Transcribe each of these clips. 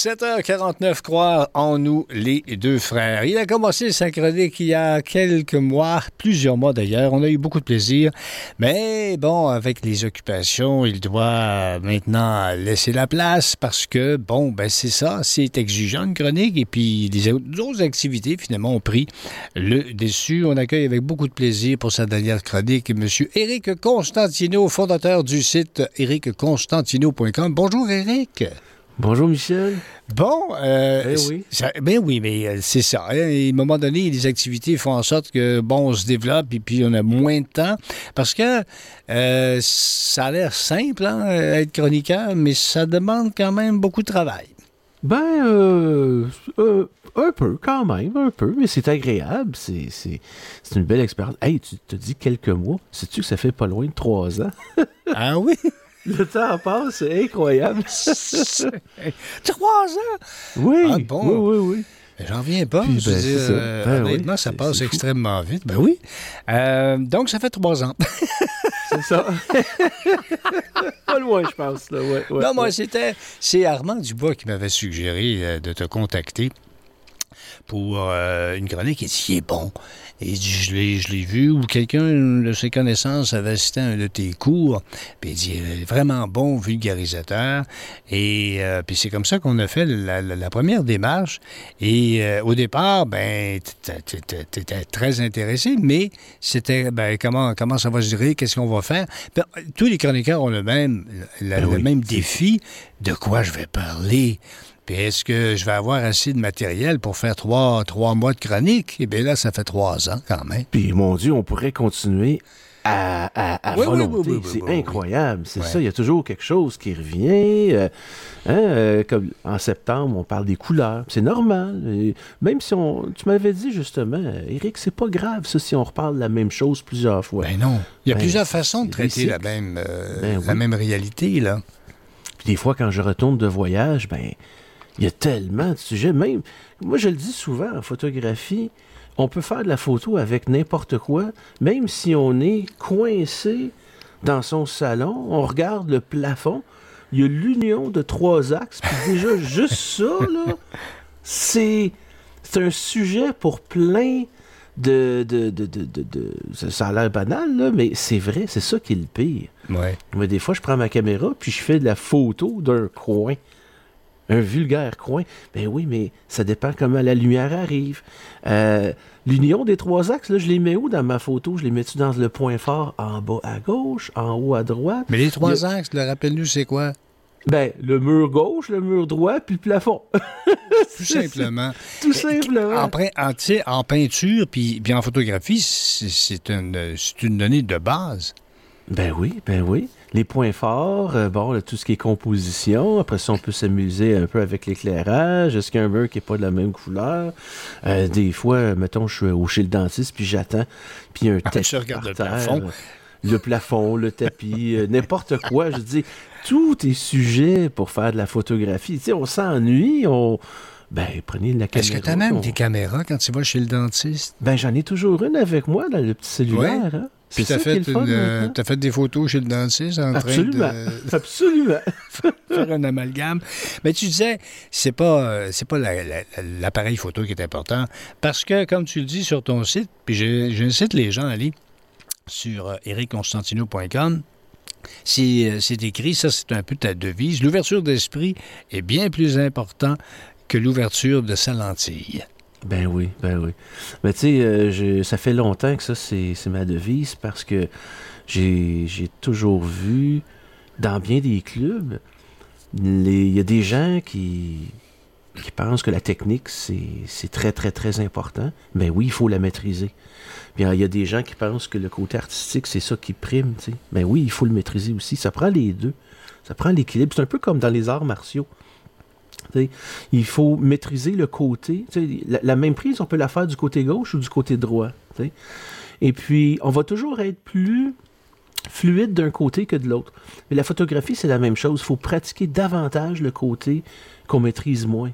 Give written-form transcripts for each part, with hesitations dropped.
7h49, croire en nous, les deux frères. Il a commencé sa chronique il y a quelques mois, plusieurs mois d'ailleurs. On a eu beaucoup de plaisir. Mais bon, avec les occupations, il doit maintenant laisser la place parce que, bon, ben c'est ça, c'est exigeant une chronique. Et puis, les autres activités, finalement, ont pris le dessus. On accueille avec beaucoup de plaisir pour sa dernière chronique M. Éric Constantino, fondateur du site ericconstantino.com. Bonjour, Éric. Bonjour Michel. Bon, oui. C'est ça. Hein. À un moment donné, les activités font en sorte que, bon, on se développe et puis on a moins de temps. Parce que ça a l'air simple, hein, être chroniqueur, mais ça demande quand même beaucoup de travail. Un peu, quand même, un peu, mais c'est agréable. C'est une belle expérience. Hey, tu te dis quelques mois. Sais-tu que ça fait pas loin de 3 ans? Ah oui? Le temps passe, c'est incroyable. 3 ans? Oui, ah bon? oui. J'en reviens pas. Puis, Honnêtement, ça passe extrêmement vite. Ben oui. Donc, ça fait 3 ans. C'est ça. Pas loin, je pense. Là. Ouais, non, moi, c'est Armand Dubois qui m'avait suggéré de te contacter pour une chronique. Il dit, il est bon. Et je l'ai vu, ou quelqu'un de ses connaissances avait assisté à un de tes cours. Puis il dit, il est vraiment bon vulgarisateur. Et puis c'est comme ça qu'on a fait la première démarche. Et au départ, ben, t'étais très intéressé, mais c'était, ben, comment ça va se gérer, qu'est-ce qu'on va faire? Ben, tous les chroniqueurs ont le même défi. De quoi je vais parler? Puis est-ce que je vais avoir assez de matériel pour faire 3 mois de chronique? Eh bien là, ça fait 3 ans quand même. Puis, mon Dieu, on pourrait continuer à volonté. Oui, c'est incroyable. C'est ça, il y a toujours quelque chose qui revient. Comme en septembre, on parle des couleurs. C'est normal. Et même si tu m'avais dit justement, Éric, c'est pas grave ça si on reparle la même chose plusieurs fois. Ben non. Il y a plusieurs façons de traiter la même réalité, là. Puis des fois, quand je retourne de voyage, ben il y a tellement de sujets. Même, moi, je le dis souvent, en photographie, on peut faire de la photo avec n'importe quoi, même si on est coincé dans son salon, on regarde le plafond, il y a l'union de 3 axes, puis déjà, juste ça, là, c'est un sujet pour plein de ça a l'air banal, là, mais c'est vrai, c'est ça qui est le pire. Ouais. Mais des fois, je prends ma caméra, puis je fais de la photo d'un coin. Un vulgaire coin. Ben oui, mais ça dépend comment la lumière arrive. L'union des 3 axes, là, je les mets où dans ma photo? Je les mets-tu dans le point fort en bas à gauche, en haut à droite? Mais les 3 axes, rappelle-nous, c'est quoi? Ben, le mur gauche, le mur droit, puis le plafond. Tout simplement. Tout simplement. En peinture, puis en photographie, c'est une donnée de base. Ben oui. Les points forts, tout ce qui est composition. Après ça, on peut s'amuser un peu avec l'éclairage. Est-ce qu'il y a un mur qui n'est pas de la même couleur? Des fois, mettons, je suis chez le dentiste, puis j'attends, puis il y a un tapis je regarde par le terre, plafond. Le plafond, le tapis, n'importe quoi. Je dis, tout est sujet pour faire de la photographie. Tu sais, on s'ennuie, prenez la caméra. Est-ce que tu as même des caméras quand tu vas chez le dentiste? Ben, j'en ai toujours une avec moi dans le petit cellulaire. Ouais. Hein? Puis t'as fait des photos chez le dentiste en Absolument. train de... Absolument. faire un amalgame. Mais tu disais, c'est pas l'appareil photo qui est important. Parce que, comme tu le dis sur ton site, puis j'incite les gens à aller sur ericconstantino.com, c'est écrit, ça c'est un peu ta devise, l'ouverture d'esprit est bien plus important que l'ouverture de sa lentille. Ben oui. Mais tu sais, ça fait longtemps que ça, c'est ma devise parce que j'ai toujours vu, dans bien des clubs, il y a des gens qui pensent que la technique, c'est très, très, très important. Ben oui, il faut la maîtriser. Puis il y a des gens qui pensent que le côté artistique, c'est ça qui prime, tu sais. Ben oui, il faut le maîtriser aussi. Ça prend les deux. Ça prend l'équilibre. C'est un peu comme dans les arts martiaux. T'sais, il faut maîtriser le côté. La même prise, on peut la faire du côté gauche ou du côté droit. T'sais. Et puis, on va toujours être plus fluide d'un côté que de l'autre. Mais la photographie, c'est la même chose. Il faut pratiquer davantage le côté qu'on maîtrise moins.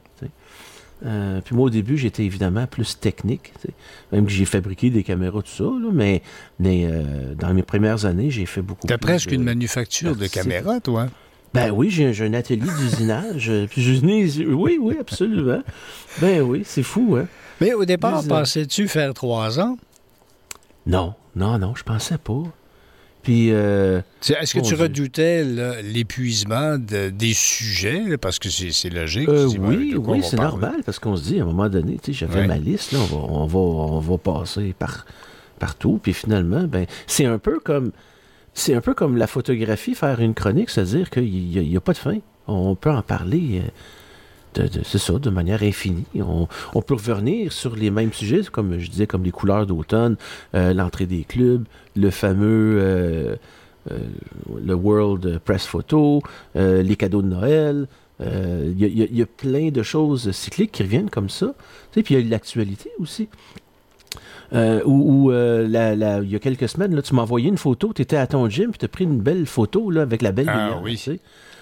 Puis moi, au début, j'étais évidemment plus technique. Même que j'ai fabriqué des caméras, tout ça. Là, mais dans mes premières années, j'ai fait beaucoup T'as plus... presque une manufacture de caméras, toi. Ben oui, j'ai un atelier d'usinage. Oui, oui, absolument. Ben oui, c'est fou, hein? Mais au départ, pensais-tu faire 3 ans? Non, je pensais pas. Puis, est-ce que tu redoutais l'épuisement des sujets? Là, parce que c'est logique. Oui, c'est normal, parce qu'on se dit, à un moment donné, j'avais ma liste, là, on va passer partout. Puis finalement, ben, c'est un peu comme la photographie, faire une chronique, c'est-à-dire qu'il n'y a pas de fin. On peut en parler c'est ça, de manière infinie. On peut revenir sur les mêmes sujets, comme je disais, comme les couleurs d'automne, l'entrée des clubs, le fameux le World Press Photo, les cadeaux de Noël. Il y a plein de choses cycliques qui reviennent comme ça. Tu sais, puis il y a l'actualité aussi. Il y a quelques semaines, là, tu m'as envoyé une photo, tu étais à ton gym, puis tu as pris une belle photo là, avec la belle lumière. Oui. Tu sais.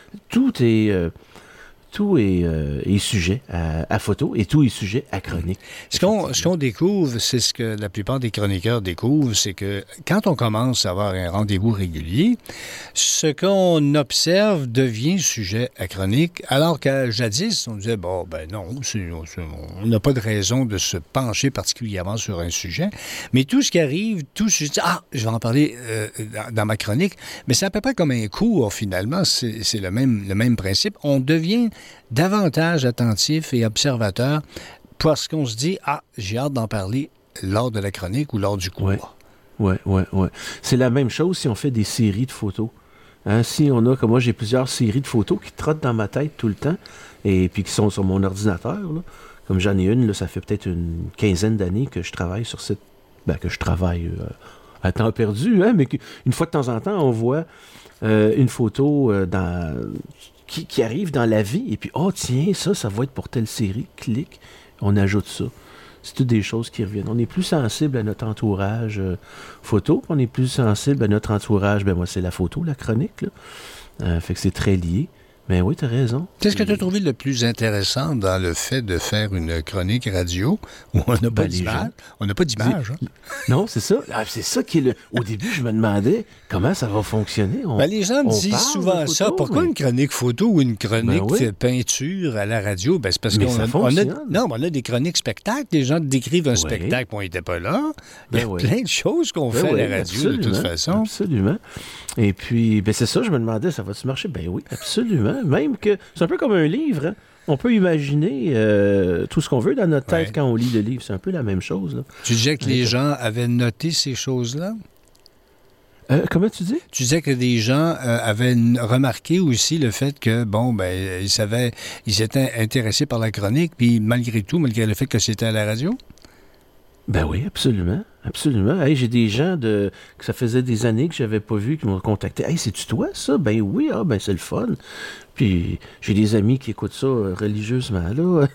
Tout est sujet à photo et tout est sujet à chronique. Ce qu'on découvre, c'est ce que la plupart des chroniqueurs découvrent, c'est que quand on commence à avoir un rendez-vous régulier, ce qu'on observe devient sujet à chronique, alors qu'à jadis, on disait, bon, ben non, on n'a pas de raison de se pencher particulièrement sur un sujet, mais tout ce qui arrive, je dis, je vais en parler dans ma chronique, mais c'est à peu près comme un cours, finalement, c'est le même principe. On devient davantage attentif et observateur parce qu'on se dit, j'ai hâte d'en parler lors de la chronique ou lors du cours. Oui. C'est la même chose si on fait des séries de photos. Hein, si on a, comme moi, j'ai plusieurs séries de photos qui trottent dans ma tête tout le temps et puis qui sont sur mon ordinateur, là. Comme j'en ai une, là, ça fait peut-être une quinzaine d'années que je travaille sur cette... que je travaille à temps perdu, hein, mais une fois de temps en temps, on voit une photo qui arrive dans la vie, et puis, tiens, ça va être pour telle série, clique, on ajoute ça. C'est toutes des choses qui reviennent. On est plus sensible à notre entourage photo, on est plus sensible à notre entourage, moi, c'est la photo, la chronique, là. Fait que c'est très lié. Mais oui, t'as raison. Qu'est-ce que tu as trouvé le plus intéressant dans le fait de faire une chronique radio où on n'a pas d'image? On n'a pas d'image. Hein? Non, c'est ça. C'est ça qui est Au début, je me demandais comment ça va fonctionner. Les gens me disent souvent ça. Pourquoi une chronique photo ou une chronique de peinture à la radio? C'est parce qu'on a des chroniques spectacles. Les gens décrivent un spectacle, on n'était pas là. Il y a plein de choses qu'on fait à la radio, de toute façon. Absolument. Et puis, c'est ça, je me demandais, ça va-tu marcher? Ben oui, absolument. Même que c'est un peu comme un livre. Hein? On peut imaginer tout ce qu'on veut dans notre tête quand on lit le livre. C'est un peu la même chose. Là. Tu disais que les gens avaient noté ces choses-là? Comment tu dis? Tu disais que des gens avaient remarqué aussi le fait que, ils étaient intéressés par la chronique, puis malgré tout, malgré le fait que c'était à la radio? Ben oui, absolument. Absolument. Hey, j'ai des gens que ça faisait des années que je n'avais pas vu qui m'ont contacté. Hey, c'est-tu toi, ça? Ben oui, c'est le fun. Puis j'ai des amis qui écoutent ça religieusement, là.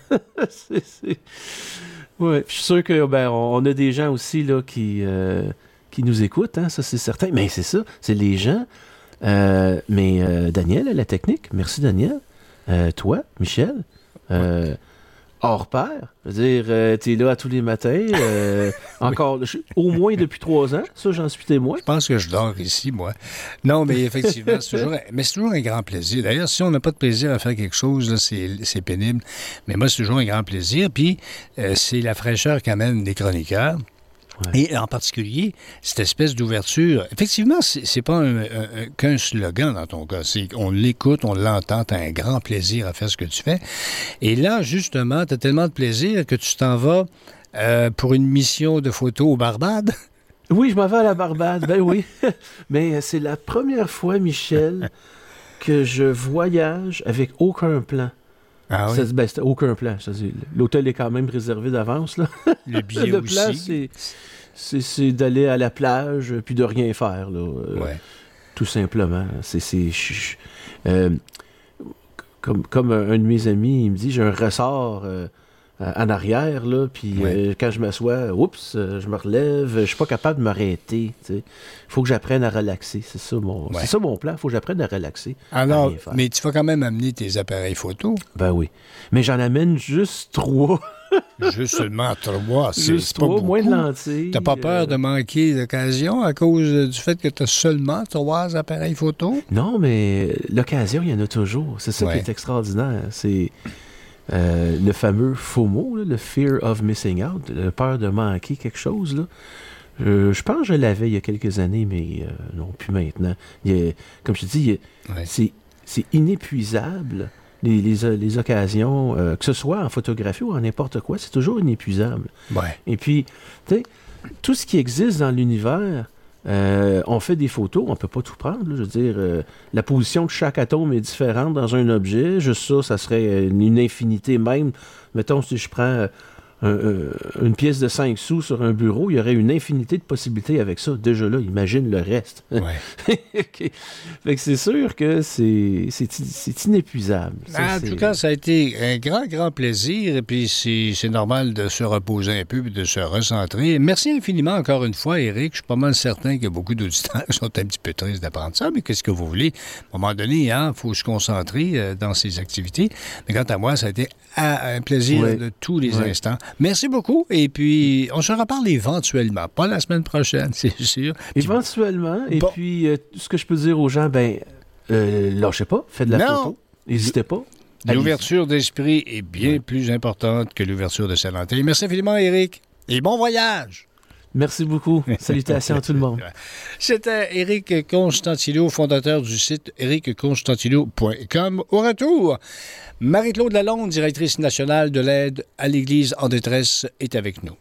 Ouais, je suis sûr que on a des gens aussi là qui nous écoutent, hein, ça c'est certain. Mais c'est ça, c'est les gens. Daniel, à la technique, merci Daniel. Toi, Michel, hors pair. Je veux dire, t'es là à tous les matins. Encore, au moins depuis 3 ans. Ça, j'en suis témoin. Je pense que je dors ici, moi. Non, mais effectivement, c'est toujours un grand plaisir. D'ailleurs, si on n'a pas de plaisir à faire quelque chose, là, c'est pénible. Mais moi, c'est toujours un grand plaisir. Puis, c'est la fraîcheur qu'amènent les chroniqueurs. Ouais. Et en particulier, cette espèce d'ouverture. Effectivement, c'est pas qu'un slogan dans ton cas. On l'écoute, on l'entend, tu as un grand plaisir à faire ce que tu fais. Et là, justement, tu as tellement de plaisir que tu t'en vas pour une mission de photo aux Barbades. Oui, je m'en vais à la Barbade, ben oui. Mais c'est la première fois, Michel, que je voyage avec aucun plan. Ah oui? C'était aucun plan. L'hôtel est quand même réservé d'avance. Là. Le billet le aussi. plan, c'est d'aller à la plage puis de rien faire. Là, tout simplement. Comme un de mes amis, il me dit, j'ai un ressort en arrière, là, puis quand je m'assois, je me relève, je suis pas capable de m'arrêter. Il faut que j'apprenne à relaxer. C'est ça mon plan. Il faut que j'apprenne à relaxer. Mais tu vas quand même amener tes appareils photo. Ben oui. Mais j'en amène juste 3. Juste seulement 3, c'est Juste pas 3, beaucoup. moins de lentilles. T'as pas peur de manquer l'occasion à cause du fait que tu as seulement 3 appareils photo? Non, mais l'occasion, il y en a toujours. C'est ça qui est extraordinaire. C'est le fameux FOMO, là, le Fear of Missing Out, la peur de manquer quelque chose. Là. Je pense que je l'avais il y a quelques années, mais non plus maintenant. Comme je te dis, c'est inépuisable. Les occasions, que ce soit en photographie ou en n'importe quoi, c'est toujours inépuisable. Ouais. Et puis, tu sais, tout ce qui existe dans l'univers, on fait des photos, on peut pas tout prendre. Là, je veux dire, la position de chaque atome est différente dans un objet. Juste ça serait une infinité même. Mettons, si je prends une pièce de 5 sous sur un bureau, il y aurait une infinité de possibilités avec ça. Déjà là, imagine le reste. Ouais. Okay. Fait que c'est sûr que c'est inépuisable. En tout cas, ça a été un grand plaisir. Et puis, c'est normal de se reposer un peu et de se recentrer. Merci infiniment encore une fois, Éric. Je suis pas mal certain que beaucoup d'auditeurs sont un petit peu tristes d'apprendre ça, mais qu'est-ce que vous voulez? À un moment donné, il faut se concentrer dans ses activités. Mais quant à moi, ça a été un plaisir de tous les instants. Merci beaucoup. Et puis, on se reparle éventuellement. Pas la semaine prochaine, c'est sûr. Puis, éventuellement. Et puis, ce que je peux dire aux gens, lâchez pas, faites de la photo. N'hésitez pas. L'ouverture d'esprit est bien plus importante que l'ouverture de sa lentille. Merci infiniment, Éric. Et bon voyage! Merci beaucoup. Salutations à tout le monde. C'était Éric Constantino, fondateur du site ericconstantino.com. Au retour, Marie-Claude Lalonde, directrice nationale de l'aide à l'Église en détresse, est avec nous.